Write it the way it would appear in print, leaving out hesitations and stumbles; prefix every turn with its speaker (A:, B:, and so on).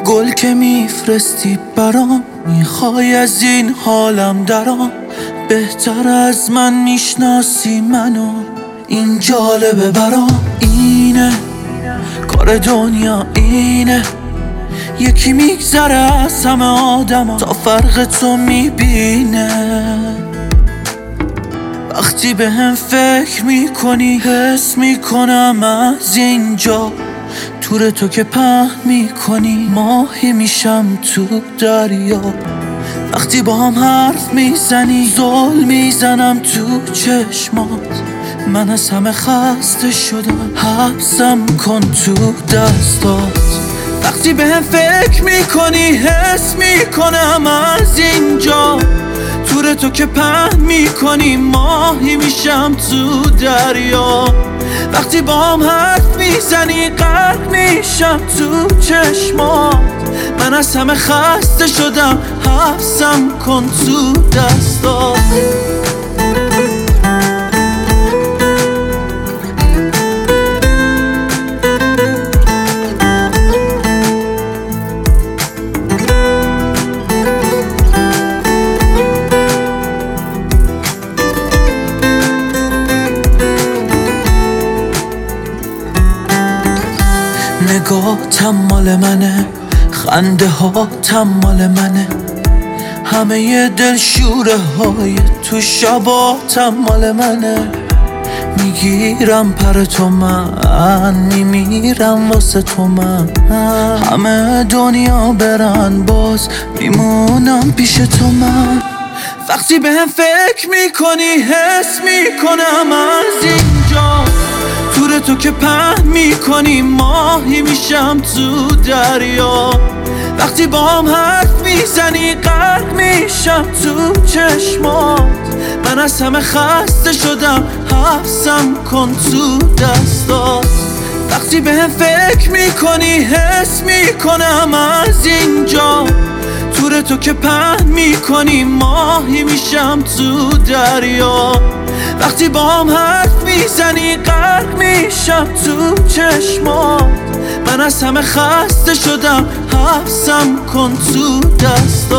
A: گل که میفرستی برام، میخوای از این حالم درام. بهتر از من میشناسی منو، این جالبه برام. اینه کار دنیا، اینه یکی میگذره از همه آدم تا فرق تو میبینه. وقتی به هم فکر میکنی حس میکنم از اینجا، تور تو که پهن میکنی ماهی میشم تو دریا. وقتی با هم حرف میزنی زل میزنم تو چشمات. من از همه خسته شدم، حبسم کن تو دستات. وقتی به هم فکر میکنی حس میکنم از اینجا، تور تو که پهن میکنی ماهی میشم تو دریا. وقتی با هم حرف میزنی غرق میشم تو چشمات. من از همه خسته شدم، حبسم کن تو دستات. نگاهتم مال منه، خنده هاتم مال منه، همه دلشوره های تو شباتم مال منه. میگیرم پر تو، من میمیرم واسه تو، من همه دنیا برن باز میمونم پیش تو. من وقتی به هم فکر میکنی حس میکنم از اینجا، تور تو که پهن میکنی ماهی میشم تو دریا. وقتی با هم حرف میزنی غرق میشم تو چشمات. من از همه خسته شدم، حبسم کن تو دستات. وقتی به هم فکر میکنی حس میکنم از اینجا، تور تو که پهن میکنی ماهی میشم تو دریا. وقتی با هم حرف میزنی غرق میشم تو چشمات. من از همه خسته شدم، حبسم کن تو دستات.